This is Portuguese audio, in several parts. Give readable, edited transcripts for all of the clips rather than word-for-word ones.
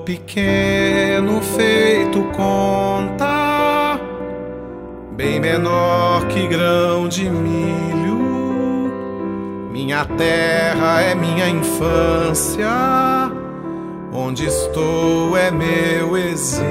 pequeno feito conta, bem menor que grão de milho. Minha terra é minha infância, onde estou é meu exílio.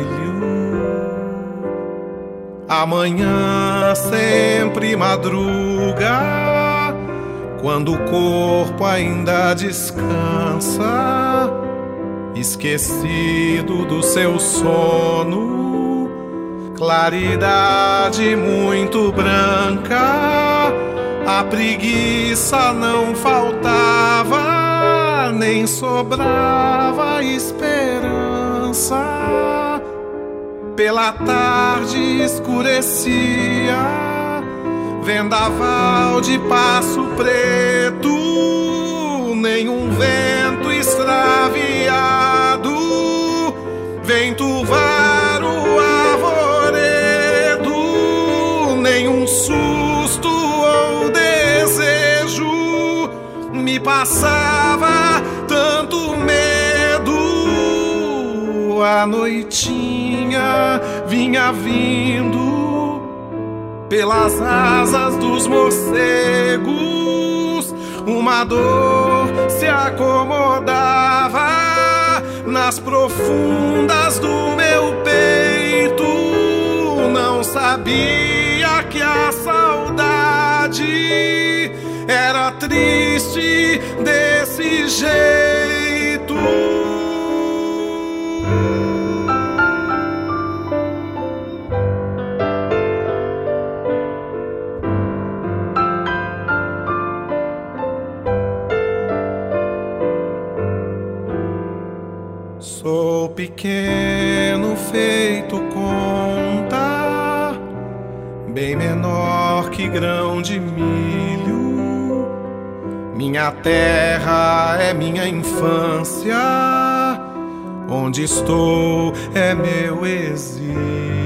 Amanhã sempre madruga, quando o corpo ainda descansa, esquecido do seu sono, claridade muito branca, a preguiça não faltava, nem sobrava esperança. Pela tarde escurecia, vendaval de passo preto, nenhum vento extraviado vem turvar o arvoredo, nenhum susto ou desejo me passava tanto medo. A noitinha vinha vindo pelas asas dos morcegos, uma dor se acomodava nas profundas do meu peito. Não sabia que a saudade era triste desse jeito. Sou pequeno feito conta, bem menor que grão de milho. Minha terra é minha infância, onde estou é meu exílio.